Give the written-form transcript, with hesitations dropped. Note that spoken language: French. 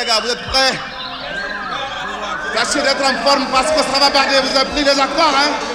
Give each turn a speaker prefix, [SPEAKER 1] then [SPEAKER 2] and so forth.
[SPEAKER 1] gars, vous êtes prêts? Tâchez d'être en forme parce que ça va partir. Vous avez pris les accords, hein?